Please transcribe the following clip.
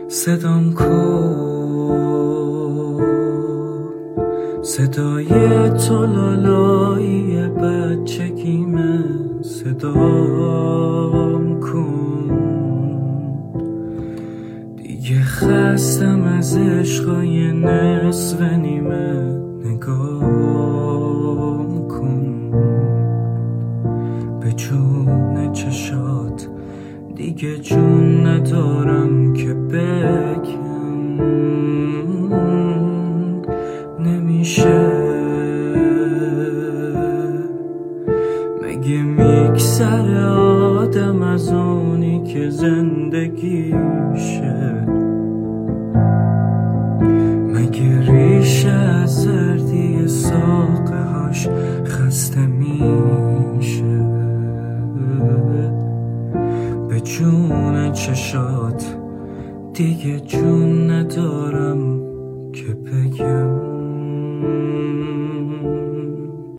صدام کن، صدای تو لالایی بچگیمه. صدام کن، دیگه خستم از عشقای نصف نیمه. نگام کن به جون چشات، دیگه جون ندارم که بگم. نمیشه مگه میگذره آدم از اونی که زندگیشه؟ مگه ریشه از زردی ساقه هاش خسته میشه؟ به جون چشات دیگه جون ندارم